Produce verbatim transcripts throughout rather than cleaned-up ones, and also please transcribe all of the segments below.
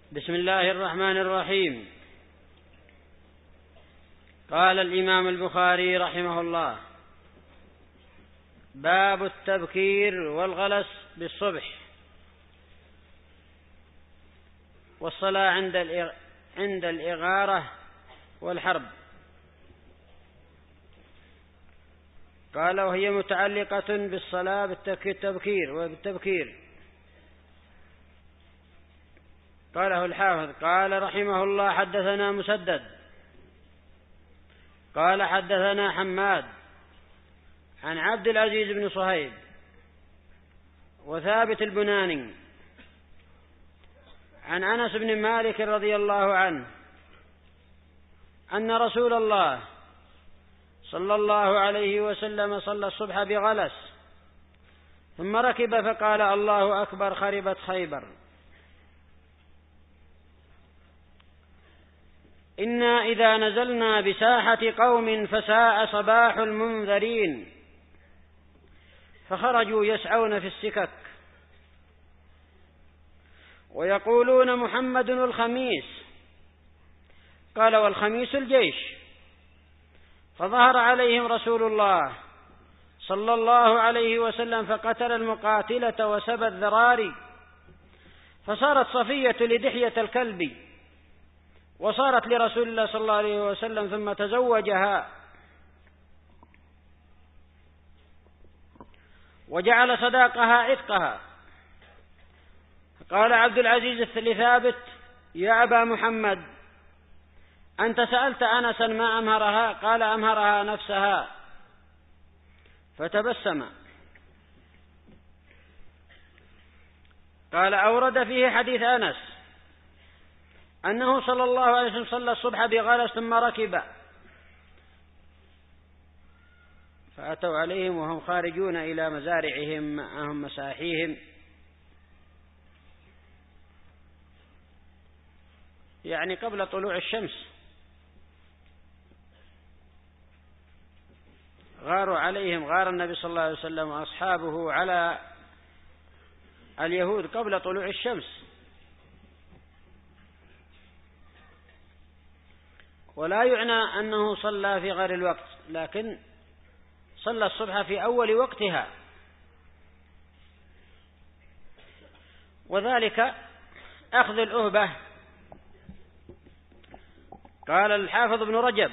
بسم الله الرحمن الرحيم. قال الإمام البخاري رحمه الله: باب التبكير والغلس بالصبح والصلاة عند الإغارة والحرب. قال: وهي متعلقة بالصلاة بالتبكير وبالتبكير. قاله الحافظ. قال رحمه الله: حدثنا مسدد قال حدثنا حماد عن عبد العزيز بن صهيب وثابت البناني عن أنس بن مالك رضي الله عنه أن رسول الله صلى الله عليه وسلم صلى الصبح بغلس ثم ركب فقال: الله أكبر، خربت خيبر. إنا إذا نزلنا بساحة قوم فساء صباح المنذرين، فخرجوا يسعون في السكك ويقولون: محمد الخميس. قال: والخميس الجيش. فظهر عليهم رسول الله صلى الله عليه وسلم فقتل المقاتلة وسبى الذراري، فصارت صفية لدحية الكلب وصارت لرسول الله صلى الله عليه وسلم، ثم تزوجها وجعل صداقها عتقها. قال عبد العزيز لثابت: يا أبا محمد، أنت سألت أنسا ما أمهرها؟ قال: أمهرها نفسها. فتبسم. قال: أورد فيه حديث أنس أنه صلى الله عليه وسلم صلى الصبح بغلس ثم ركب، فأتوا عليهم وهم خارجون إلى مزارعهم معهم مساحيهم، يعني قبل طلوع الشمس. غاروا عليهم، غار النبي صلى الله عليه وسلم وأصحابه على اليهود قبل طلوع الشمس. ولا يعنى أنه صلى في غير الوقت، لكن صلى الصبح في أول وقتها، وذلك أخذ الأهبة. قال الحافظ ابن رجب: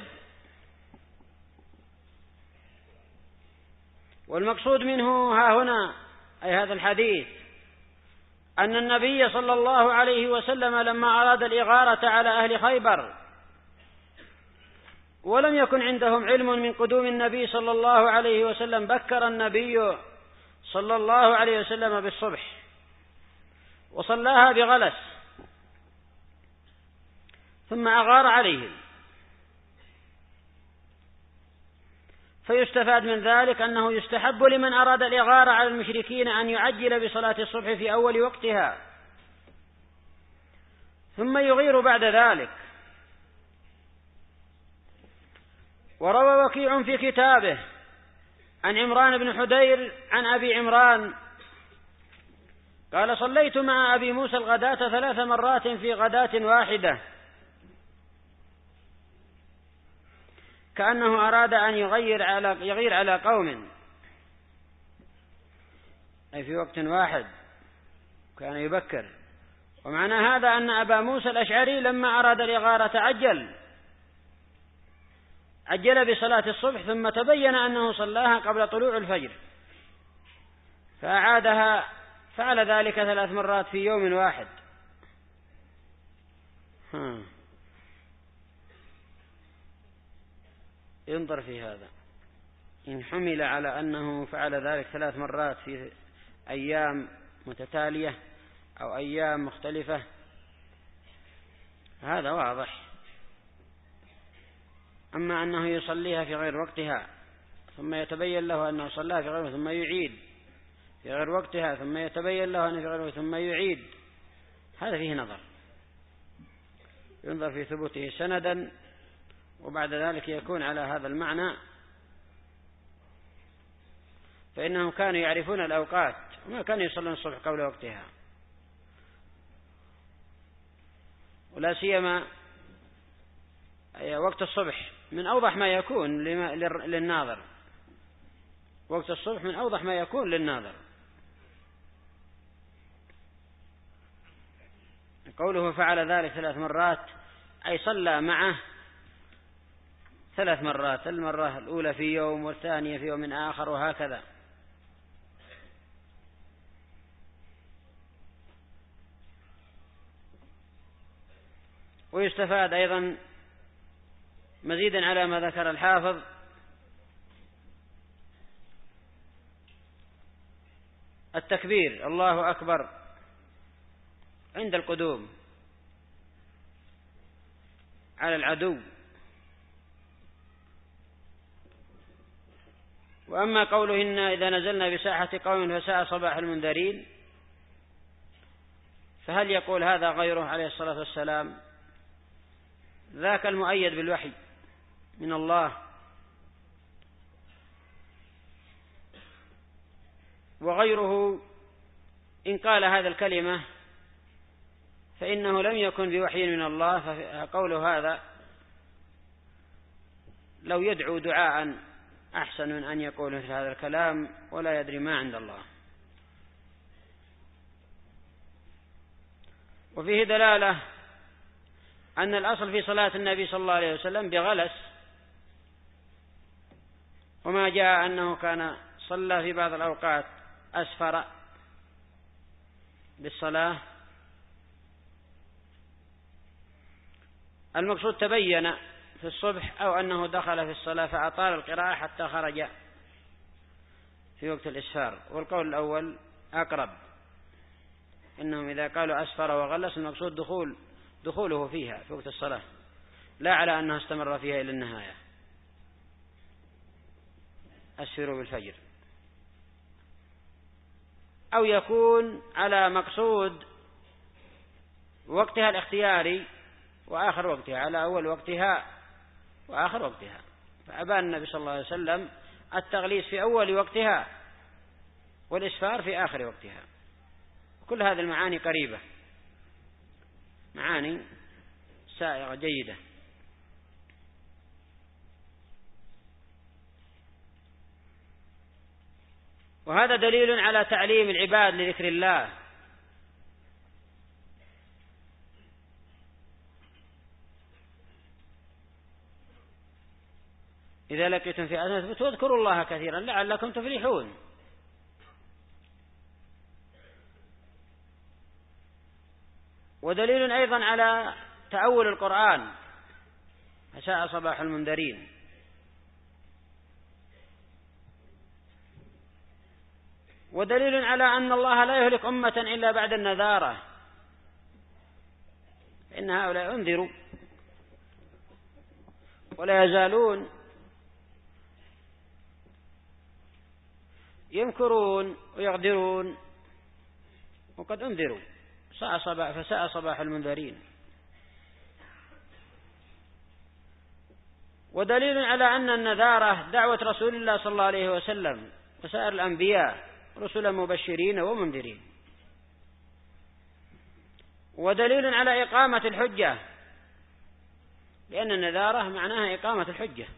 والمقصود منه ها هنا أي هذا الحديث أن النبي صلى الله عليه وسلم لما أراد الإغارة على أهل خيبر ولم يكن عندهم علم من قدوم النبي صلى الله عليه وسلم، بكر النبي صلى الله عليه وسلم بالصبح وصلاها بغلس ثم أغار عليهم. فيستفاد من ذلك أنه يستحب لمن أراد الإغارة على المشركين أن يعجل بصلاة الصبح في أول وقتها ثم يغير بعد ذلك. وروى وكيع في كتابه عن عمران بن حدير عن أبي عمران قال: صليت مع أبي موسى الغداة ثلاث مرات في غداة واحدة، كأنه أراد أن يغير على يغير على قوم، أي في وقت واحد كان يبكر. ومعنى هذا أن أبا موسى الأشعري لما أراد الإغارة عجل عجل بصلاة الصبح، ثم تبين أنه صلاها قبل طلوع الفجر فأعادها، فعل ذلك ثلاث مرات في يوم واحد. ها. ينظر في هذا، إن حمل على أنه فعل ذلك ثلاث مرات في أيام متتالية أو أيام مختلفة هذا واضح. أما أنه يصليها في غير وقتها ثم يتبين له أنه صلاها في غير وقتها ثم يعيد في غير وقتها ثم يتبين له أنه في غير وقتها ثم يعيد، هذا فيه نظر، ينظر في ثبوته سندا، وبعد ذلك يكون على هذا المعنى. فإنهم كانوا يعرفون الأوقات وما كانوا يصلون الصبح قبل وقتها. ولا سيما وقت الصبح من أوضح ما يكون للناظر، وقت الصبح من أوضح ما يكون للناظر. قوله فعل ذلك ثلاث مرات أي صلى معه ثلاث مرات، المرة الأولى في يوم والثانية في يوم آخر وهكذا. ويستفاد أيضا مزيدا على ما ذكر الحافظ التكبير الله أكبر عند القدوم على العدو. وأما قوله إن إذا نزلنا بساحة قوم فساء صباح المنذرين، فهل يقول هذا غيره عليه الصلاة والسلام؟ ذاك المؤيد بالوحي من الله، وغيره إن قال هذا الكلمة فإنه لم يكن بوحي من الله، فقوله هذا لو يدعو دعاء أحسن من أن يقول مثل هذا الكلام ولا يدري ما عند الله. وفيه دلالة أن الأصل في صلاة النبي صلى الله عليه وسلم بغلس، وما جاء أنه كان صلى في بعض الأوقات أسفر بالصلاة، المقصود تبين في الصبح أو أنه دخل في الصلاة فأطال القراءة حتى خرج في وقت الإسفار. والقول الأول أقرب، إنهم إذا قالوا أسفر وغلس المقصود دخول دخوله فيها في وقت الصلاة، لا على أنه استمر فيها إلى النهاية. أسفروا بالفجر، أو يكون على مقصود وقتها الاختياري وآخر وقتها، على أول وقتها وآخر وقتها، فأبان النبي صلى الله عليه وسلم التغليس في أول وقتها والإسفار في آخر وقتها. كل هذه المعاني قريبة، معاني سائغة جيدة. وهذا دليل على تعليم العباد لذكر الله، إذا لقيتم فئة فاذكروا الله كثيرا لعلكم تفلحون. ودليل أيضا على تأول القرآن فساء صباح المنذرين، ودليل على أن الله لا يهلك أمة إلا بعد النذارة، إن هؤلاء انذروا ولا يزالون يمكرون ويغدرون وقد انذروا فساء صباح المنذرين. ودليل على أن النذارة دعوة رسول الله صلى الله عليه وسلم وسائر الأنبياء رسلا مبشرين ومنذرين. ودليل على إقامة الحجة، لأن النذارة معناها إقامة الحجة.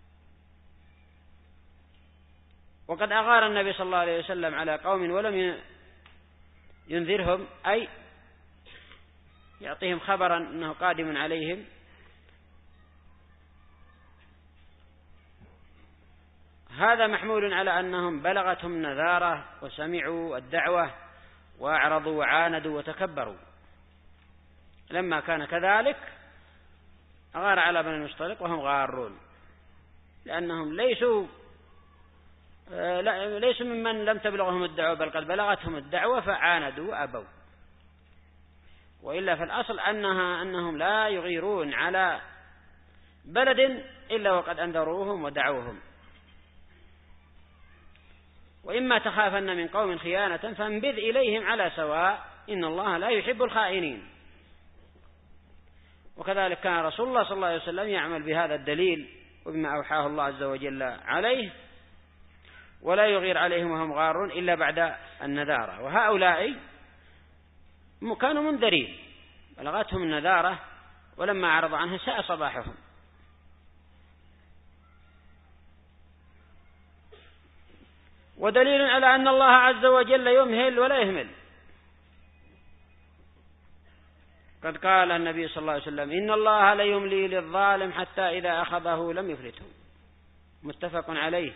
وقد أغار النبي صلى الله عليه وسلم على قوم ولم ينذرهم، أي يعطيهم خبرا أنه قادم عليهم، هذا محمول على أنهم بلغتهم نذارة وسمعوا الدعوة وأعرضوا وعاندوا وتكبروا. لما كان كذلك أغار على بني المصطلق وهم غارون، لأنهم ليسوا ليسوا ممن لم تبلغهم الدعوة، بل قد بلغتهم الدعوة فعاندوا وأبوا. وإلا فالأصل أنها أنهم لا يغيرون على بلد إلا وقد أنذروهم ودعوهم. وإما تخافن من قوم خيانة فانبذ إليهم على سواء إن الله لا يحب الخائنين. وكذلك كان رسول الله صلى الله عليه وسلم يعمل بهذا الدليل وبما أوحاه الله عز وجل عليه، ولا يغير عليهم وهم غارون إلا بعد النذارة. وهؤلاء كانوا منذرين، بلغتهم النذارة ولما عرض عنها ساء صباحهم. ودليل على أن الله عز وجل يمهل ولا يهمل، قد قال النبي صلى الله عليه وسلم: إن الله ليملي للظالم حتى إذا أخذه لم يفلته، متفق عليه.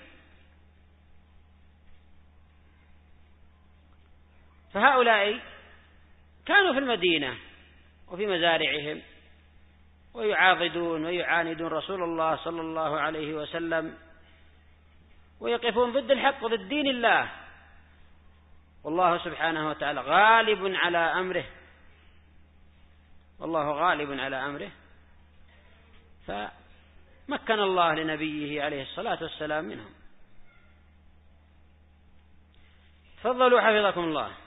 فهؤلاء كانوا في المدينة وفي مزارعهم ويعاضدون ويعاندون رسول الله صلى الله عليه وسلم، ويقفون ضد الحق وضد دين الله، والله سبحانه وتعالى غالب على أمره، والله غالب على أمره. فمكن الله لنبيه عليه الصلاة والسلام منهم. تفضلوا حفظكم الله.